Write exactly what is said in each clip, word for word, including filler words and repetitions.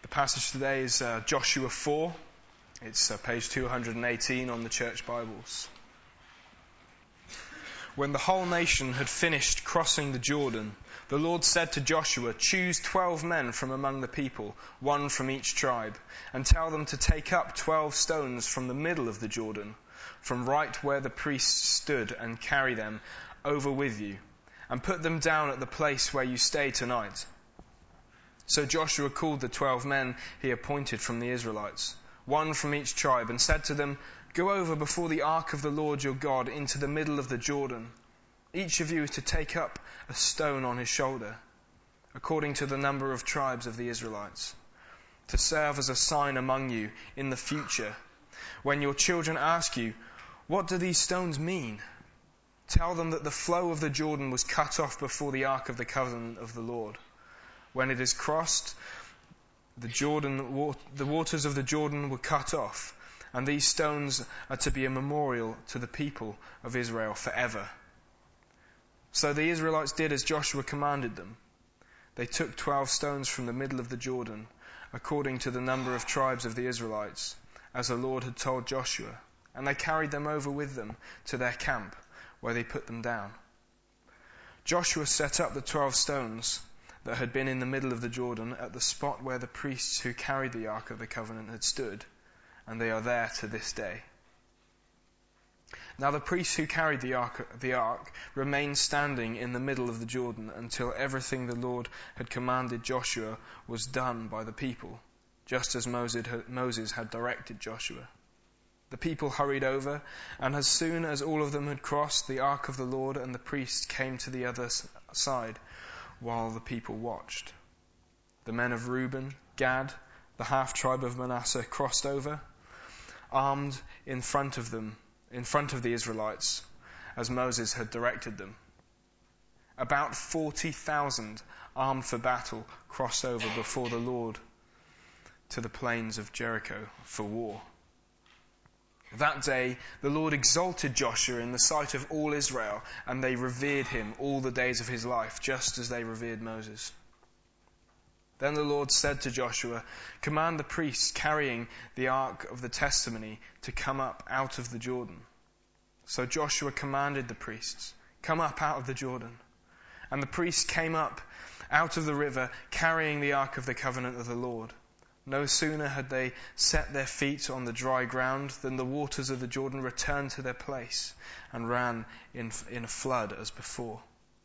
The passage today is uh, Joshua four. It's uh, page two hundred eighteen on the church Bibles. When the whole nation had finished crossing the Jordan, the Lord said to Joshua, "Choose twelve men from among the people, one from each tribe, and tell them to take up twelve stones from the middle of the Jordan, from right where the priests stood, and carry them over with you, and put them down at the place where you stay tonight." So Joshua called the twelve men he appointed from the Israelites, one from each tribe, and said to them, "Go over before the ark of the Lord your God into the middle of the Jordan. Each of you is to take up a stone on his shoulder, according to the number of tribes of the Israelites, to serve as a sign among you in the future. When your children ask you, 'What do these stones mean?' tell them that the flow of the Jordan was cut off before the ark of the covenant of the Lord. When it is crossed, the Jordan, the waters of the Jordan were cut off, and these stones are to be a memorial to the people of Israel forever." So the Israelites did as Joshua commanded them. They took twelve stones from the middle of the Jordan, according to the number of tribes of the Israelites, as the Lord had told Joshua, and they carried them over with them to their camp, where they put them down. Joshua set up the twelve stones that had been in the middle of the Jordan at the spot where the priests who carried the Ark of the Covenant had stood, and they are there to this day. Now the priests who carried the ark, the ark remained standing in the middle of the Jordan until everything the Lord had commanded Joshua was done by the people, just as Moses had directed Joshua. The people hurried over, and as soon as all of them had crossed, the ark of the Lord and the priests came to the other side, while the people watched. The men of Reuben, Gad, the half-tribe of Manasseh crossed over, armed in front of them, in front of the Israelites, as Moses had directed them. About forty thousand armed for battle crossed over before the Lord to the plains of Jericho for war. That day the Lord exalted Joshua in the sight of all Israel, and they revered him all the days of his life, just as they revered Moses. Then the Lord said to Joshua, "Command the priests carrying the ark of the testimony to come up out of the Jordan." So Joshua commanded the priests, "Come up out of the Jordan." And the priests came up out of the river, carrying the ark of the covenant of the Lord. No sooner had they set their feet on the dry ground than the waters of the Jordan returned to their place and ran in, in a flood as before.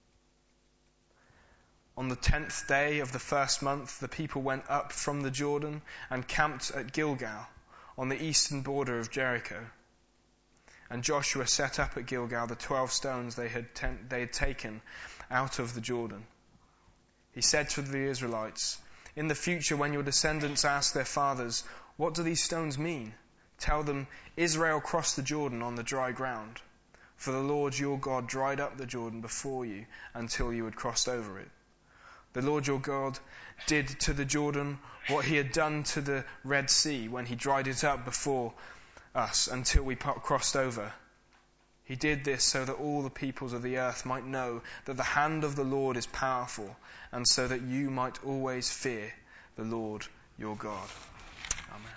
On the tenth day of the first month, the people went up from the Jordan and camped at Gilgal, on the eastern border of Jericho. And Joshua set up at Gilgal the twelve stones they had, ten- they had taken out of the Jordan. He said to the Israelites, "In the future, when your descendants ask their fathers, 'What do these stones mean?' tell them, 'Israel crossed the Jordan on the dry ground. For the Lord your God dried up the Jordan before you until you had crossed over it. The Lord your God did to the Jordan what he had done to the Red Sea when he dried it up before us until we crossed over. He did this so that all the peoples of the earth might know that the hand of the Lord is powerful, and so that you might always fear the Lord your God." Amen.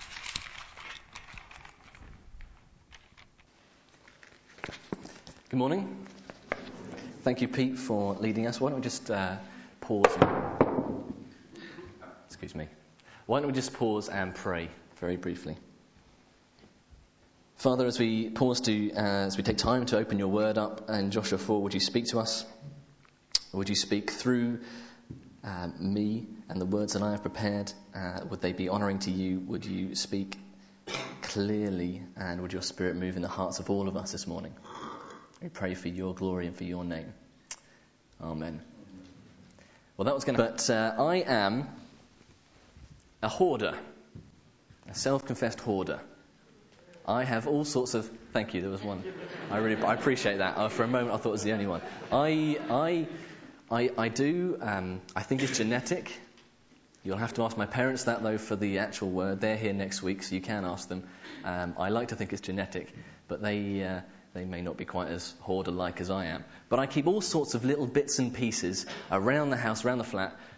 Good morning. Thank you, Pete, for leading us. Why don't we just uh, pause and... Excuse me. Why don't we just pause and pray very briefly. Father, as we pause to, uh, as we take time to open your word up in Joshua four, would you speak to us? Would you speak through uh, me and the words that I have prepared? Uh, would they be honouring to you? Would you speak clearly, and would your Spirit move in the hearts of all of us this morning? We pray for your glory and for your name. Amen. Well, that was going to... But uh, I am a hoarder, a self-confessed hoarder. I have all sorts of... Thank you, there was one. I really I appreciate that. Uh, for a moment I thought it was the only one. I I I, I do, um, I think it's genetic. You'll have to ask my parents that, though, for the actual word. They're here next week, so you can ask them. Um, I like to think it's genetic, but they uh, they may not be quite as hoarder-like as I am. But I keep all sorts of little bits and pieces around the house, around the flat,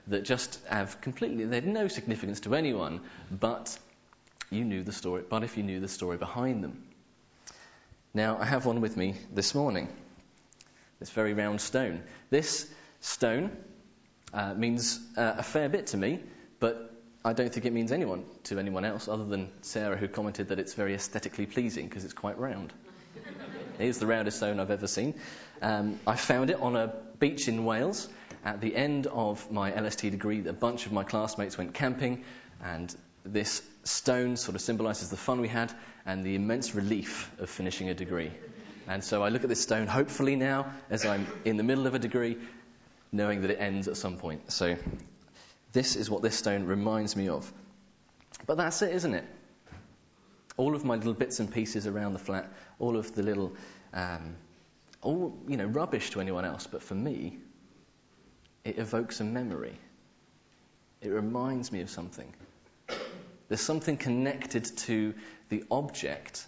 that just have completely, they had no significance to anyone, but you knew the story, but if you knew the story behind them. Now, I have one with me this morning, this very round stone. This stone uh, means uh, a fair bit to me, but I don't think it means anyone to anyone else other than Sarah, who commented that it's very aesthetically pleasing because it's quite round. It is the roundest stone I've ever seen. Um, I found it on a beach in Wales. At the end of my L S T degree, a bunch of my classmates went camping, and this stone sort of symbolises the fun we had and the immense relief of finishing a degree. And so I look at this stone, hopefully now, as I'm in the middle of a degree, knowing that it ends at some point. So this is what this stone reminds me of. But that's it, isn't it? All of my little bits and pieces around the flat, all of the little, um, all, you know, rubbish to anyone else. But for me, it evokes a memory. It reminds me of something. There's something connected to the object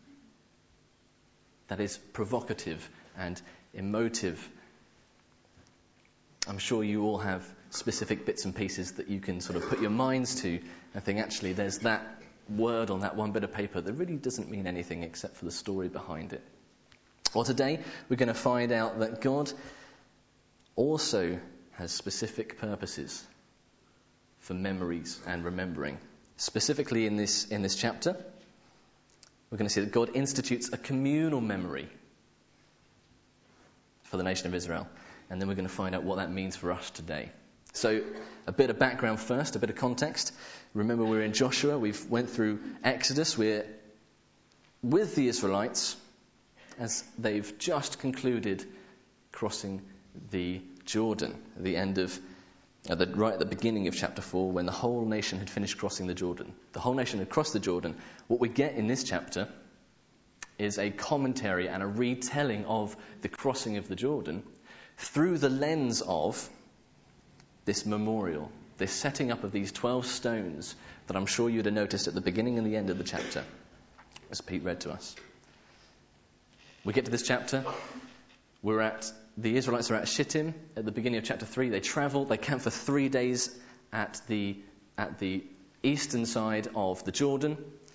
that is provocative and emotive. I'm sure you all have specific bits and pieces that you can sort of put your minds to and think, actually, there's that word on that one bit of paper that really doesn't mean anything except for the story behind it. Well, today we're going to find out that God also has specific purposes for memories and remembering. Specifically in this in this chapter, we're going to see that God institutes a communal memory for the nation of Israel. And then we're going to find out what that means for us today. So a bit of background first, a bit of context. Remember, we're in Joshua. We've went through Exodus. We're with the Israelites as they've just concluded crossing the Jordan at the end of, at the, right at the beginning of chapter four, when the whole nation had finished crossing the Jordan. The whole nation had crossed the Jordan. What we get in this chapter is a commentary and a retelling of the crossing of the Jordan through the lens of this memorial, this setting up of these twelve stones that I'm sure you'd have noticed at the beginning and the end of the chapter, as Pete read to us. We get to this chapter, we're at, the Israelites are at Shittim at the beginning of chapter three. They travel, they camp for three days at the, at the eastern side of the Jordan.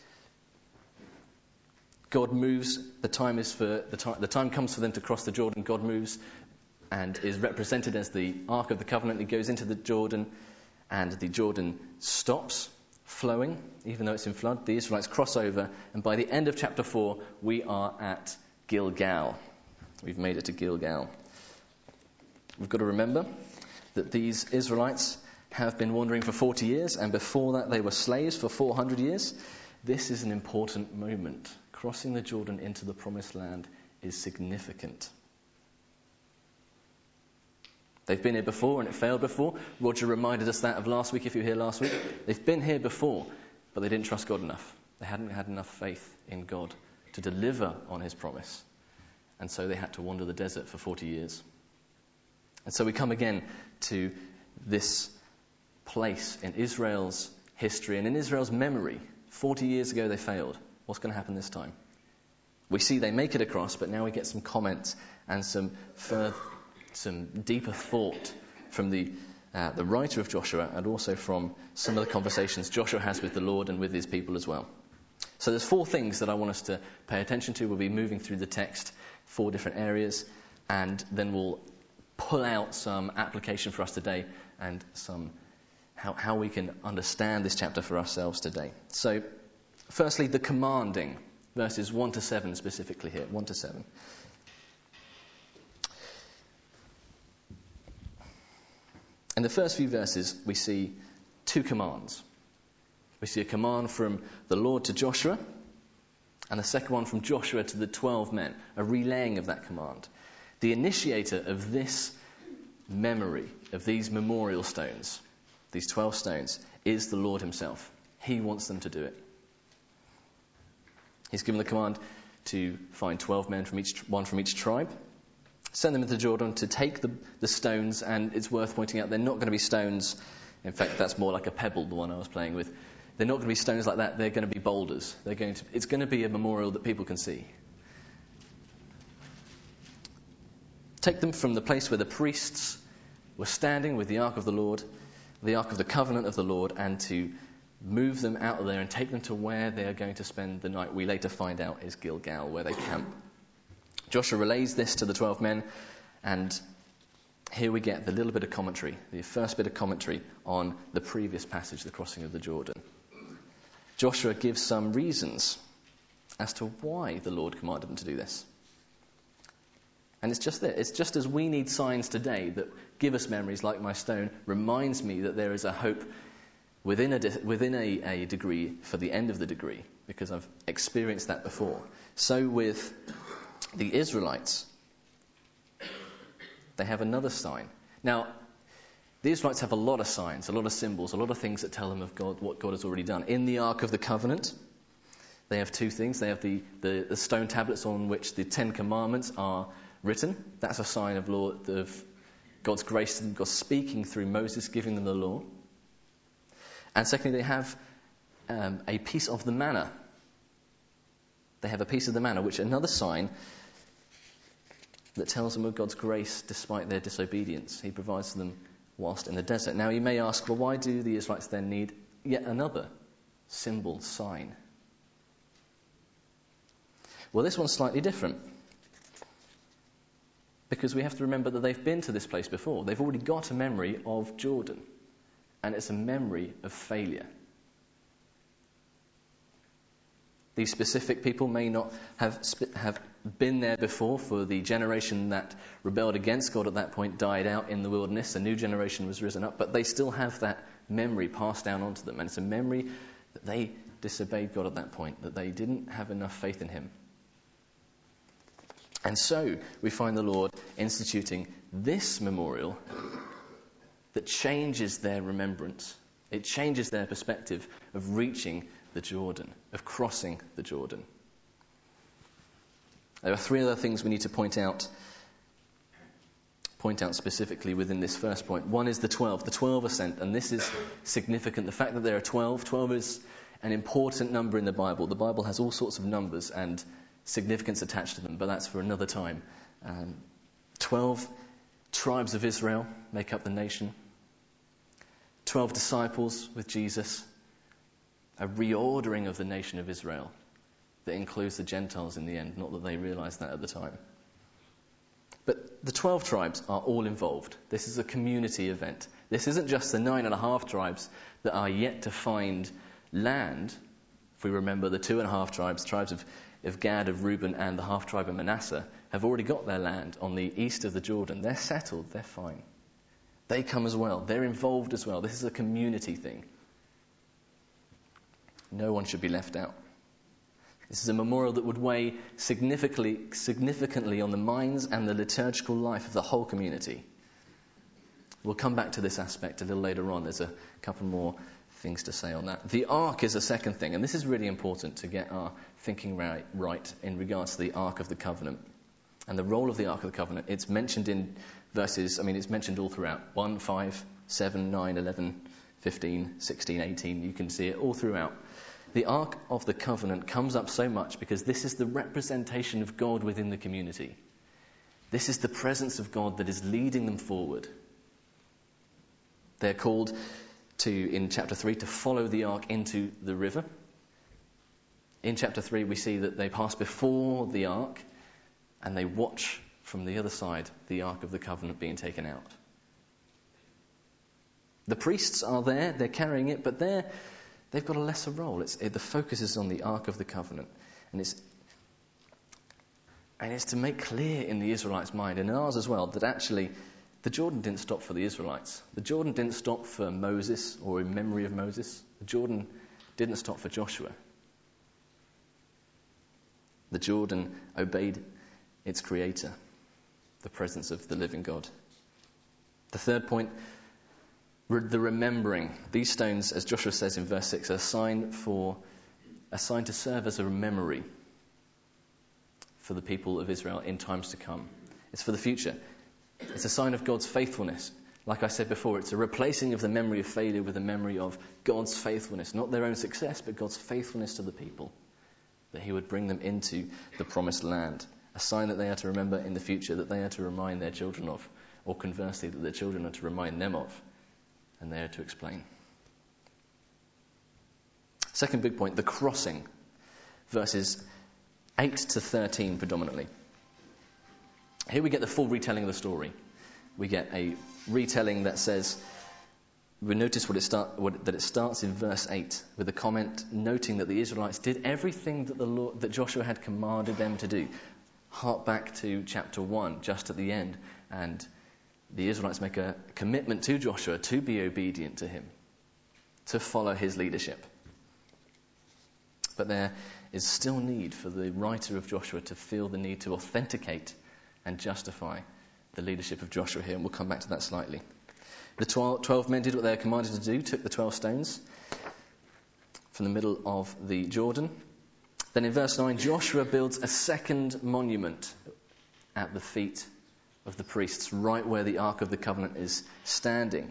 God moves, the time is for, the time, the time comes for them to cross the Jordan. God moves and is represented as the Ark of the Covenant. He goes into the Jordan, and the Jordan stops flowing, even though it's in flood. The Israelites cross over, and by the end of chapter four, we are at Gilgal. We've made it to Gilgal. We've got to remember that these Israelites have been wandering for forty years, and before that they were slaves for four hundred years. This is an important moment. Crossing the Jordan into the Promised Land is significant. They've been here before and it failed before. Roger reminded us that of last week, if you were here last week. They've been here before, but they didn't trust God enough. They hadn't had enough faith in God to deliver on his promise. And so they had to wander the desert for forty years. And so we come again to this place in Israel's history and in Israel's memory. forty years ago they failed. What's going to happen this time? We see they make it across, but now we get some comments and some further, some deeper thought from the uh, the writer of Joshua, and also from some of the conversations Joshua has with the Lord and with his people as well. So there's four things that I want us to pay attention to. We'll be moving through the text, four different areas, and then we'll pull out some application for us today and some how, how we can understand this chapter for ourselves today. So firstly, the commanding, verses one to seven specifically here, one to seven. In the first few verses, we see two commands. We see a command from the Lord to Joshua, and the second one from Joshua to the twelve men, a relaying of that command. The initiator of this memory, of these memorial stones, these twelve stones, is the Lord himself. He wants them to do it. He's given the command to find twelve men from each, one from each tribe, send them into Jordan to take the, the stones, and it's worth pointing out they're not going to be stones. In fact, that's more like a pebble, the one I was playing with. They're not going to be stones like that. They're going to be boulders. They're going to. It's going to be a memorial that people can see. Take them from the place where the priests were standing with the Ark of the Lord the Ark of the Covenant of the Lord and to move them out of there and take them to where they are going to spend the night. We later find out is Gilgal, where they camp. Joshua relays this to the twelve men, and here we get the little bit of commentary, the first bit of commentary on the previous passage, the crossing of the Jordan. Joshua gives some reasons as to why the Lord commanded them to do this. And it's just that, it's just as we need signs today that give us memories, like my stone reminds me that there is a hope within a within a, a degree for the end of the degree, because I've experienced that before. So with the Israelites, they have another sign. Now, the Israelites have a lot of signs, a lot of symbols, a lot of things that tell them of God, what God has already done. In the Ark of the Covenant, they have two things. They have the, the, the stone tablets on which the Ten Commandments are written. That's a sign of, Lord, of God's grace to them, God speaking through Moses, giving them the law. And secondly, they have um, a piece of the manna. They have a piece of the manna, which is another sign that tells them of God's grace despite their disobedience. He provides for them whilst in the desert. Now you may ask, well, why do the Israelites then need yet another symbol, sign? Well, this one's slightly different, because we have to remember that they've been to this place before. They've already got a memory of Jordan, and it's a memory of failure. These specific people may not have have been there before, for the generation that rebelled against God at that point died out in the wilderness. A new generation was risen up, but they still have that memory passed down onto them. And it's a memory that they disobeyed God at that point, that they didn't have enough faith in him. And so we find the Lord instituting this memorial that changes their remembrance. It changes their perspective of reaching the Jordan, of crossing the Jordan. There are three other things we need to point out, point out specifically within this first point. One is the twelve, the twelve are sent, and this is significant. The fact that there are twelve, twelve is an important number in the Bible. The Bible has all sorts of numbers and significance attached to them, but that's for another time. Um, twelve tribes of Israel make up the nation. Twelve disciples with Jesus. A reordering of the nation of Israel that includes the Gentiles in the end, not that they realized that at the time. But the twelve tribes are all involved. This is a community event. This isn't just the nine and a half tribes that are yet to find land. If we remember, the two and a half tribes, tribes of, of Gad, of Reuben, and the half tribe of Manasseh, have already got their land on the east of the Jordan. They're settled, they're fine. They come as well. They're involved as well. This is a community thing. No one should be left out. This is a memorial that would weigh significantly, significantly on the minds and the liturgical life of the whole community. We'll come back to this aspect a little later on. There's a couple more things to say on that. The Ark is a second thing, and this is really important to get our thinking right, right in regards to the Ark of the Covenant. And the role of the Ark of the Covenant, it's mentioned in verses, I mean, it's mentioned all throughout. one, five, seven, nine, eleven, fifteen, sixteen, eighteen. You can see it all throughout. The Ark of the Covenant comes up so much because this is the representation of God within the community. This is the presence of God that is leading them forward. They're called to, in chapter three, to follow the Ark into the river. In chapter three, we see that they pass before the Ark and they watch from the other side the Ark of the Covenant being taken out. The priests are there, they're carrying it, but they're They've got a lesser role. It's, it, the focus is on the Ark of the Covenant. And it's, and it's to make clear in the Israelites' mind, and in ours as well, that actually the Jordan didn't stop for the Israelites. The Jordan didn't stop for Moses or in memory of Moses. The Jordan didn't stop for Joshua. The Jordan obeyed its creator, the presence of the living God. The third point, the remembering. These stones, as Joshua says in verse six, are a sign for a sign to serve as a memory for the people of Israel in times to come. It's for the future. It's a sign of God's faithfulness. Like I said before, it's a replacing of the memory of failure with a memory of God's faithfulness, not their own success, but God's faithfulness to the people, that he would bring them into the promised land. A sign that they are to remember in the future, that they are to remind their children of, or conversely, that their children are to remind them of. and there to explain. Second big point, the crossing, verses eight to thirteen predominantly. Here we get the full retelling of the story. We get a retelling that says, we notice what it start, what, that it starts in verse eight with a comment noting that the Israelites did everything that the Lord, that Joshua had commanded them to do. Hark back to chapter one, just at the end, and the Israelites make a commitment to Joshua to be obedient to him, to follow his leadership. But there is still need for the writer of Joshua to feel the need to authenticate and justify the leadership of Joshua here, and we'll come back to that slightly. The twelve men did what they were commanded to do, took the twelve stones from the middle of the Jordan. Then in verse nine, Joshua builds a second monument at the feet of the priests, right where the Ark of the Covenant is standing.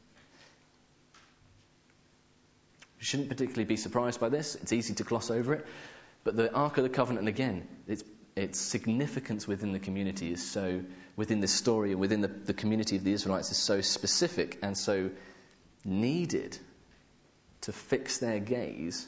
You shouldn't particularly be surprised by this. It's easy to gloss over it. But the Ark of the Covenant, again, its, its significance within the community is so, within this story and within the, the community of the Israelites is so specific and so needed to fix their gaze,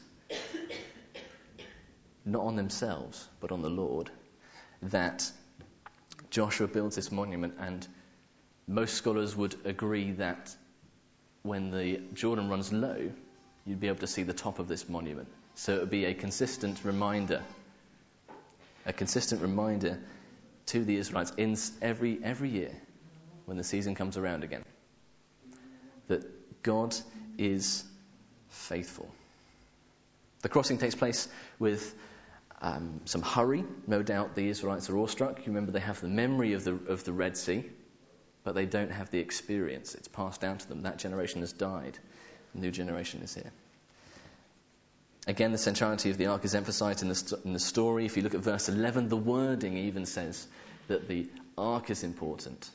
not on themselves, but on the Lord, that Joshua builds this monument. And most scholars would agree that when the Jordan runs low, you'd be able to see the top of this monument. So it would be a consistent reminder, a consistent reminder to the Israelites in every every year when the season comes around again, that God is faithful. The crossing takes place with um, some hurry. No doubt the Israelites are awestruck. You remember they have the memory of the of the Red Sea, but they don't have the experience. It's passed down to them. That generation has died. A new generation is here. Again, the centrality of the ark is emphasized in the, st- in the story. If you look at verse eleven, the wording even says that the ark is important.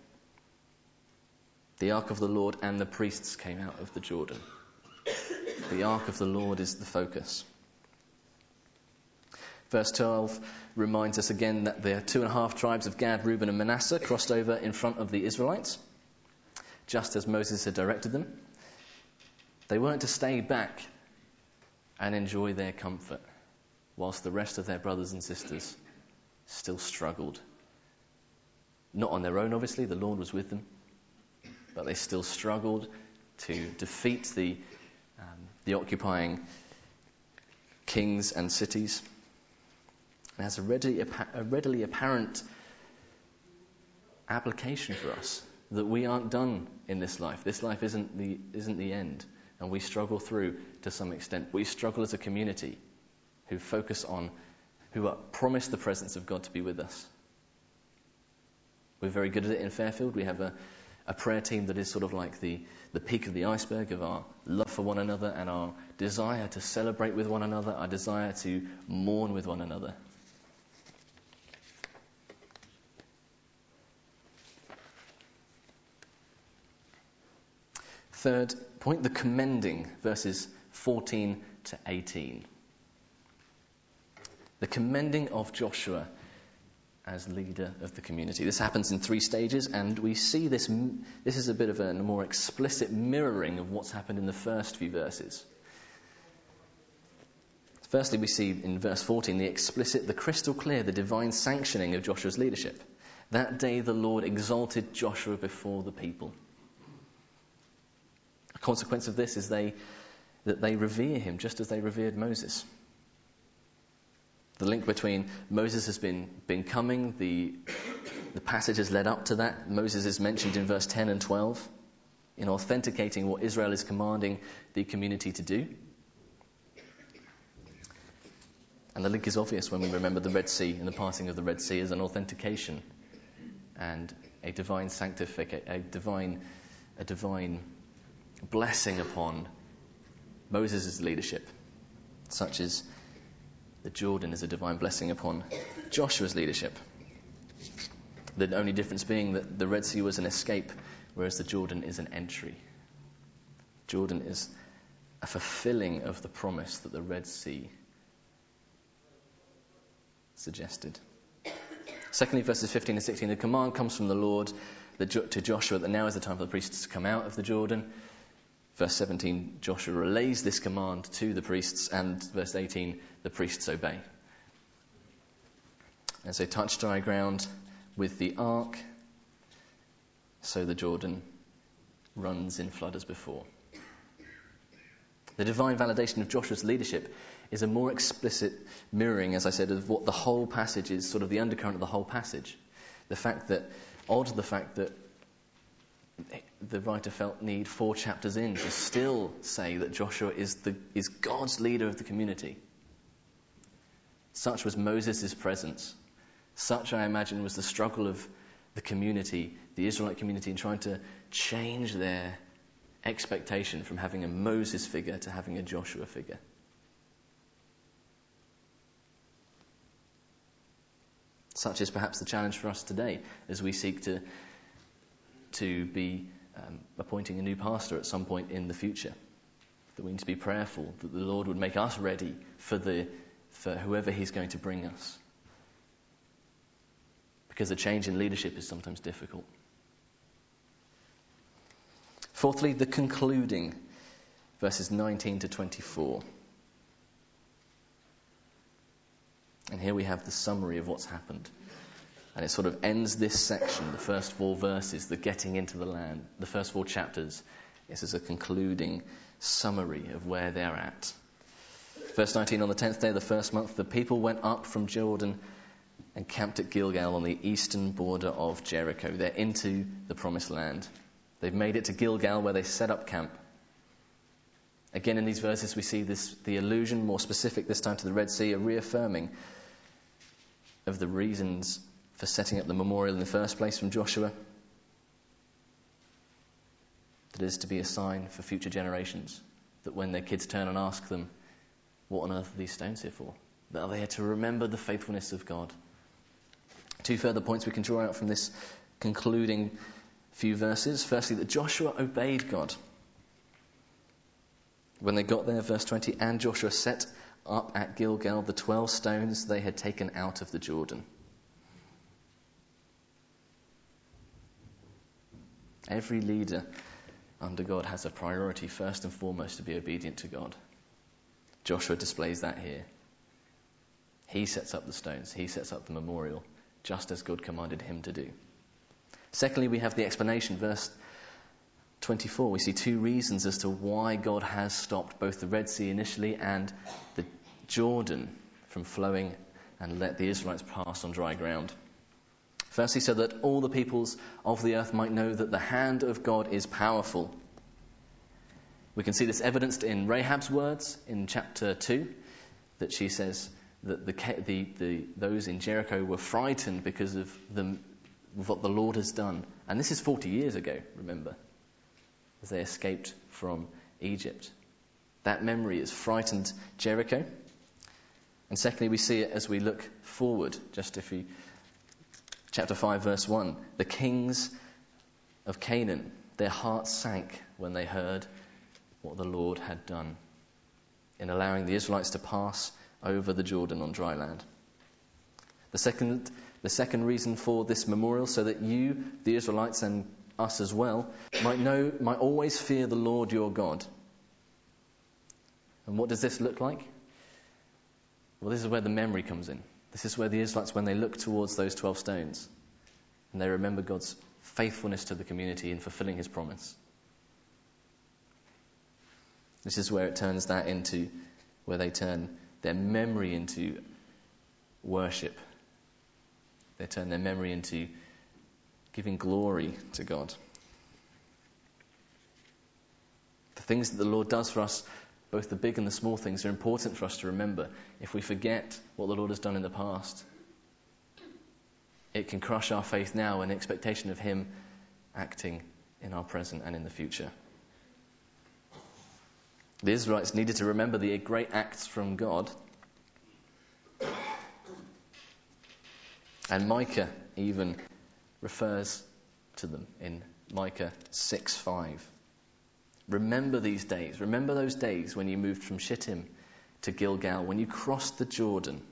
The ark of the Lord and the priests came out of the Jordan. The ark of the Lord is the focus. Verse twelve reminds us again that the two and a half tribes of Gad, Reuben and Manasseh crossed over in front of the Israelites, just as Moses had directed them. They weren't to stay back and enjoy their comfort, whilst the rest of their brothers and sisters still struggled. Not on their own, obviously, the Lord was with them, but they still struggled to defeat the um, the occupying kings and cities. It has a readily, a readily apparent application for us that we aren't done in this life. This life isn't the isn't the end. And we struggle through to some extent. We struggle as a community who focus on, who are promised the presence of God to be with us. We're very good at it in Fairfield. We have a, a prayer team that is sort of like the, the peak of the iceberg of our love for one another and our desire to celebrate with one another, our desire to mourn with one another. Third point, the commending, verses fourteen to eighteen. The commending of Joshua as leader of the community. This happens in three stages, and we see this, this is a bit of a more explicit mirroring of what's happened in the first few verses. Firstly, we see in verse fourteen the explicit, the crystal clear, the divine sanctioning of Joshua's leadership. That day the Lord exalted Joshua before the people. A consequence of this is they that they revere him just as they revered Moses. The link between Moses has been, been coming, the, the passage has led up to that. Moses is mentioned in verse ten and twelve in authenticating what Israel is commanding the community to do. And the link is obvious when we remember the Red Sea and the parting of the Red Sea as an authentication and a divine sanctification, a divine, a divine blessing upon Moses' leadership, such as the Jordan is a divine blessing upon Joshua's leadership. The only difference being that the Red Sea was an escape, whereas the Jordan is an entry. Jordan is a fulfilling of the promise that the Red Sea suggested. Secondly, verses fifteen and sixteen, the command comes from the Lord to Joshua that now is the time for the priests to come out of the Jordan. Verse seventeen, Joshua relays this command to the priests, and verse eighteen, the priests obey. And so touch dry ground with the ark, so the Jordan runs in flood as before. The divine validation of Joshua's leadership is a more explicit mirroring, as I said, of what the whole passage is, sort of the undercurrent of the whole passage. The fact that, odd the fact that the writer felt need four chapters in to still say that Joshua is the is God's leader of the community. Such was Moses' presence. Such, I imagine, was the struggle of the community, the Israelite community, in trying to change their expectation from having a Moses figure to having a Joshua figure. Such is perhaps the challenge for us today as we seek to to be um, appointing a new pastor at some point in the future. That we need to be prayerful that the Lord would make us ready for the for whoever he's going to bring us. Because a change in leadership is sometimes difficult. Fourthly, the concluding, verses nineteen to twenty-four. And here we have the summary of what's happened. And it sort of ends this section, the first four verses, the getting into the land, the first four chapters. This is a concluding summary of where they're at. Verse nineteen, on the tenth day of the first month, the people went up from Jordan and camped at Gilgal on the eastern border of Jericho. They're into the promised land. They've made it to Gilgal where they set up camp. Again, in these verses, we see this the allusion, more specific this time to the Red Sea, a reaffirming of the reasons for setting up the memorial in the first place from Joshua. That is to be a sign for future generations, that when their kids turn and ask them, what on earth are these stones here for? That they are to remember the faithfulness of God. Two further points we can draw out from this concluding few verses. Firstly, that Joshua obeyed God. When they got there, verse twenty, and Joshua set up at Gilgal the twelve stones they had taken out of the Jordan. Every leader under God has a priority, first and foremost, to be obedient to God. Joshua displays that here. He sets up the stones. He sets up the memorial, just as God commanded him to do. Secondly, we have the explanation, verse twenty-four. We see two reasons as to why God has stopped both the Red Sea initially and the Jordan from flowing and let the Israelites pass on dry ground. Firstly, so that all the peoples of the earth might know that the hand of God is powerful. We can see this evidenced in Rahab's words in chapter two, that she says that the, the, the those in Jericho were frightened because of the, what the Lord has done. And this is forty years ago, remember, as they escaped from Egypt. That memory has frightened Jericho. And secondly, we see it as we look forward, just if we, chapter five, verse one, the kings of Canaan, their hearts sank when they heard what the Lord had done in allowing the Israelites to pass over the Jordan on dry land. The second, the second reason for this memorial, so that you, the Israelites, and us as well, might know, might always fear the Lord your God. And what does this look like? Well, this is where the memory comes in. This is where the Israelites, when they look towards those twelve stones, and they remember God's faithfulness to the community in fulfilling his promise. This is where it turns that into, where they turn their memory into worship. They turn their memory into giving glory to God. The things that the Lord does for us, both the big and the small things, are important for us to remember. If we forget what the Lord has done in the past, it can crush our faith now in expectation of him acting in our present and in the future. The Israelites needed to remember the great acts from God. And Micah even refers to them in Micah six five. Remember these days. Remember those days when you moved from Shittim to Gilgal, when you crossed the Jordan.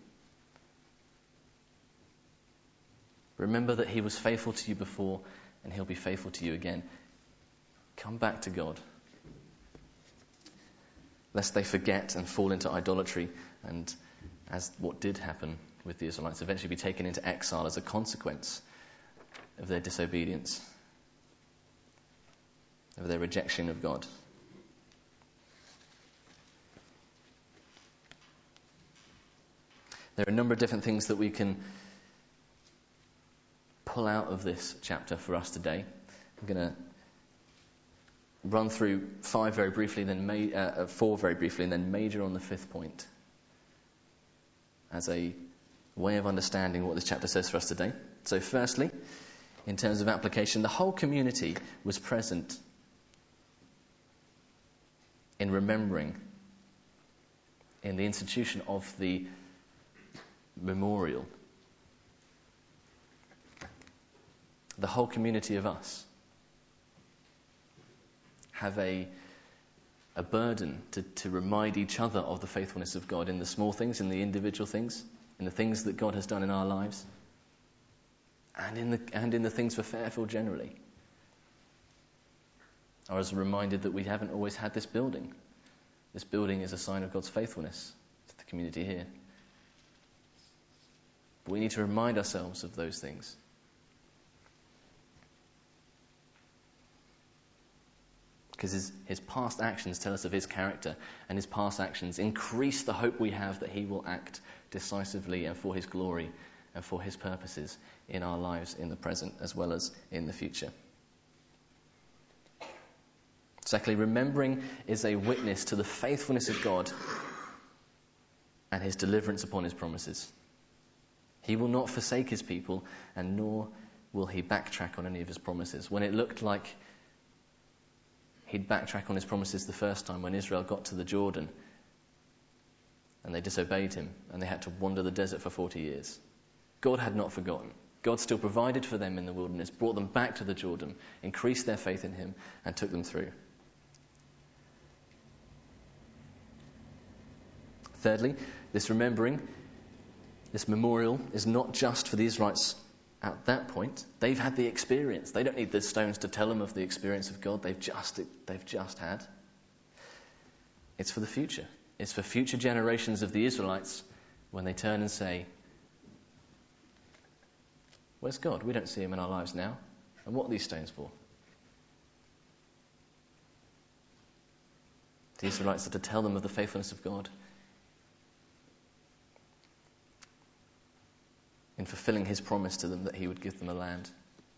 Remember that he was faithful to you before, and he'll be faithful to you again. Come back to God. lest they forget and fall into idolatry, and as what did happen with the Israelites, eventually be taken into exile as a consequence of their disobedience, of their rejection of God. There are a number of different things that we can pull out of this chapter for us today. I'm going to run through five very briefly, then ma- uh, four very briefly, and then major on the fifth point as a way of understanding what this chapter says for us today. So firstly, in terms of application, the whole community was present in remembering, in the institution of the memorial. The whole community of us have a a burden to, to remind each other of the faithfulness of God in the small things, in the individual things, in the things that God has done in our lives, and in the and in the things for Fairfield generally. I was reminded that we haven't always had this building. This building is a sign of God's faithfulness to the community here. But we need to remind ourselves of those things. Because his, his past actions tell us of his character, and his past actions increase the hope we have that he will act decisively and for his glory and for his purposes in our lives in the present as well as in the future. Secondly, remembering is a witness to the faithfulness of God and his deliverance upon his promises. He will not forsake his people, and nor will he backtrack on any of his promises. When it looked like he'd backtrack on his promises the first time, when Israel got to the Jordan and they disobeyed him and they had to wander the desert for forty years, God had not forgotten. God still provided for them in the wilderness, brought them back to the Jordan, increased their faith in him, and took them through. Thirdly, this remembering, this memorial, is not just for the Israelites at that point. They've had the experience. They don't need the stones to tell them of the experience of God they've just they've just had. It's for the future. It's for future generations of the Israelites when they turn and say, "Where's God? We don't see him in our lives now. And what are these stones for?" The Israelites are to tell them of the faithfulness of God in fulfilling his promise to them that he would give them a land.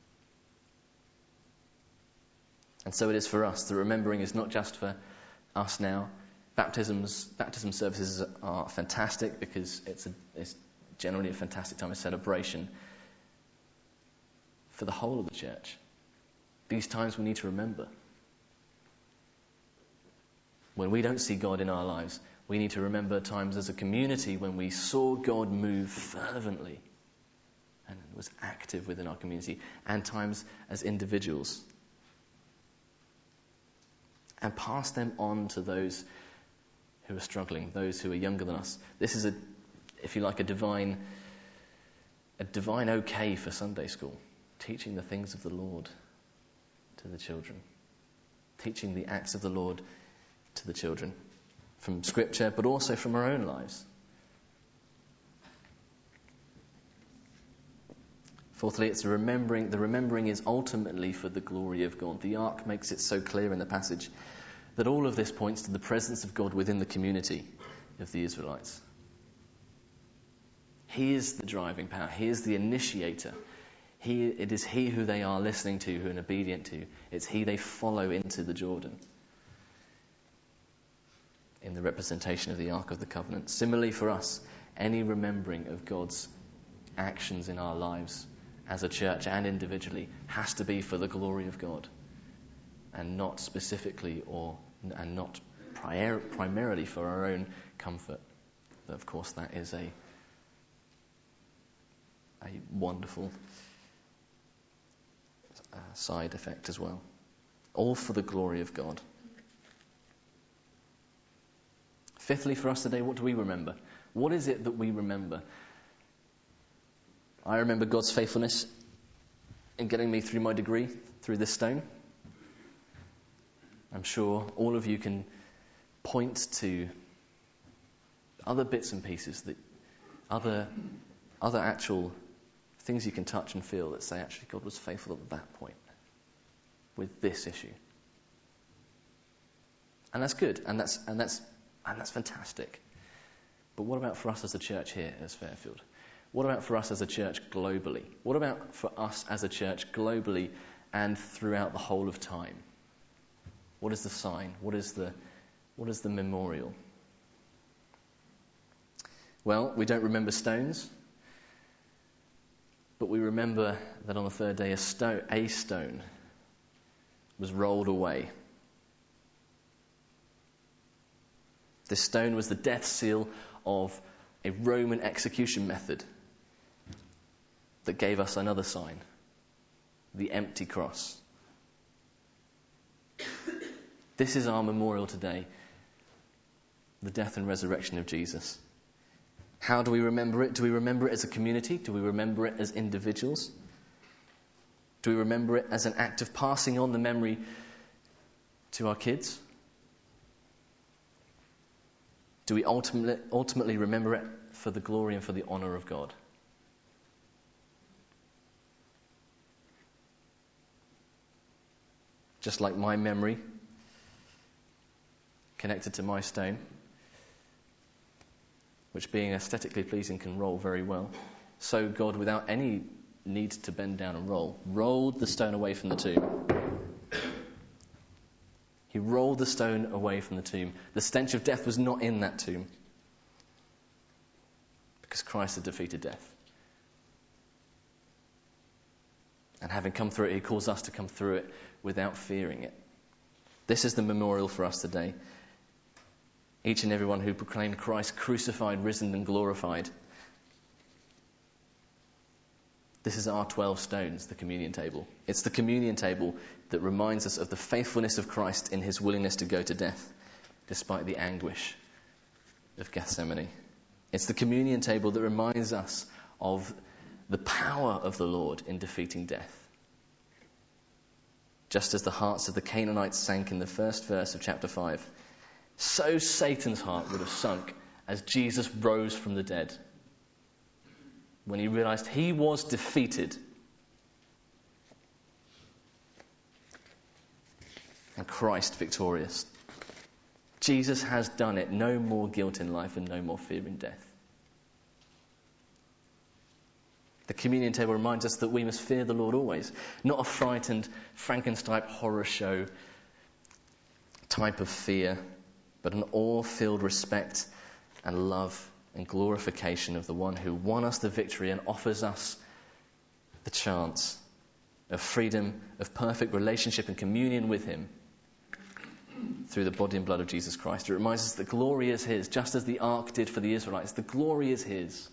And so it is for us. The remembering is not just for us now. Baptisms, baptism services are fantastic because it's, a, it's generally a fantastic time of celebration for the whole of the church. These times we need to remember. When we don't see God in our lives, we need to remember times as a community when we saw God move fervently and was active within our community, and times as individuals. And pass them on to those who are struggling, those who are younger than us. This is a, if you like, a divine, a divine okay for Sunday school. Teaching the things of the Lord to the children. Teaching the acts of the Lord to the children. From Scripture, but also from our own lives. Fourthly, it's remembering. The remembering is ultimately for the glory of God. The ark makes it so clear in the passage that all of this points to the presence of God within the community of the Israelites. He is the driving power. He is the initiator. He, it is he who they are listening to, who are obedient to. It's he they follow into the Jordan in the representation of the Ark of the Covenant. Similarly for us, any remembering of God's actions in our lives as a church and individually has to be for the glory of God, and not specifically or and not prior, primarily for our own comfort. But of course that is a a wonderful uh, side effect as well. All for the glory of God. Fifthly, for us today, what do we remember? What is it that we remember? I remember God's faithfulness in getting me through my degree, through this stone. I'm sure all of you can point to other bits and pieces, that other other actual things you can touch and feel that say, actually, God was faithful at that point with this issue. And that's good, and that's and that's and that's fantastic. But what about for us as a church here at Fairfield? What about for us as a church globally? What about for us as a church globally and throughout the whole of time? What is the sign? What is the what is the memorial? Well, we don't remember stones, but we remember that on the third day a stone, a stone was rolled away. This stone was the death seal of a Roman execution method that gave us another sign, the empty cross. This is our memorial today, the death and resurrection of Jesus. How do we remember it? Do we remember it as a community? Do we remember it as individuals? Do we remember it as an act of passing on the memory to our kids? Do we ultimately, ultimately remember it for the glory and for the honour of God? Just like my memory connected to my stone, which being aesthetically pleasing can roll very well, so God, without any need to bend down and roll, rolled the stone away from the tomb. He rolled the stone away from the tomb. The stench of death was not in that tomb, because Christ had defeated death. And having come through it, he calls us to come through it without fearing it. This is the memorial for us today. Each and every one who proclaimed Christ crucified, risen and glorified. This is our twelve stones, the communion table. It's the communion table that reminds us of the faithfulness of Christ in his willingness to go to death, despite the anguish of Gethsemane. It's the communion table that reminds us of the power of the Lord in defeating death. Just as the hearts of the Canaanites sank in the first verse of chapter five, so Satan's heart would have sunk as Jesus rose from the dead, when he realized he was defeated and Christ victorious. Jesus has done it. No more guilt in life and no more fear in death. The communion table reminds us that we must fear the Lord always, not a frightened Frankenstein horror show type of fear, but an awe-filled respect and love and glorification of the one who won us the victory and offers us the chance of freedom, of perfect relationship and communion with him through the body and blood of Jesus Christ. It reminds us that glory is his, just as the ark did for the Israelites. The glory is his.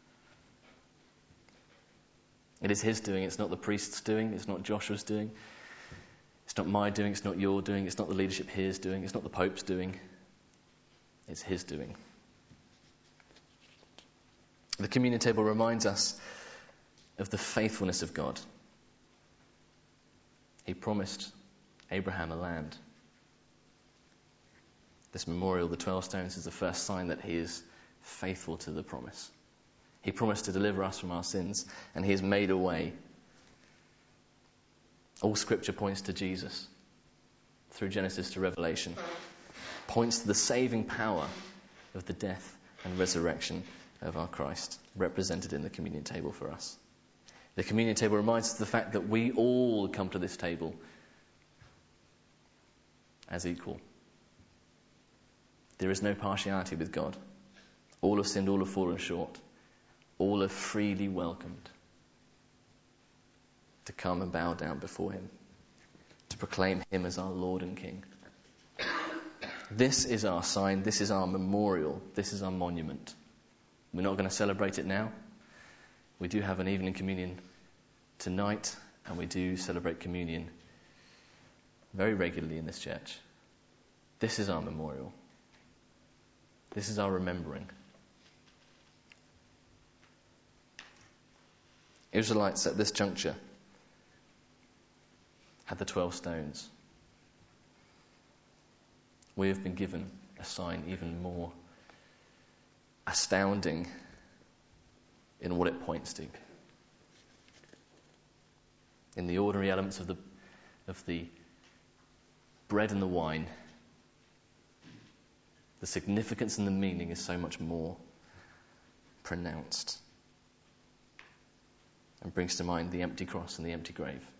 It is his doing. It's not the priest's doing. It's not Joshua's doing. It's not my doing. It's not your doing. It's not the leadership here's doing. It's not the Pope's doing. It's his doing. The communion table reminds us of the faithfulness of God. He promised Abraham a land. This memorial, the twelve stones, is the first sign that he is faithful to the promise. He promised to deliver us from our sins, and he has made a way. All scripture points to Jesus, through Genesis to Revelation, points to the saving power of the death and resurrection of our Christ, represented in the communion table for us. The communion table reminds us of the fact that we all come to this table as equal. There is no partiality with God. All have sinned, all have fallen short. All are freely welcomed to come and bow down before him, to proclaim him as our Lord and King. This is our sign, this is our memorial, this is our monument. We're not going to celebrate it now. We do have an evening communion tonight, and we do celebrate communion very regularly in this church. This is our memorial. This is our remembering. Israelites at this juncture had the twelve stones. We have been given a a sign even more astounding in what it points to. In the ordinary elements of the of the bread and the wine, the significance and the meaning is so much more pronounced, and brings to mind the empty cross and the empty grave.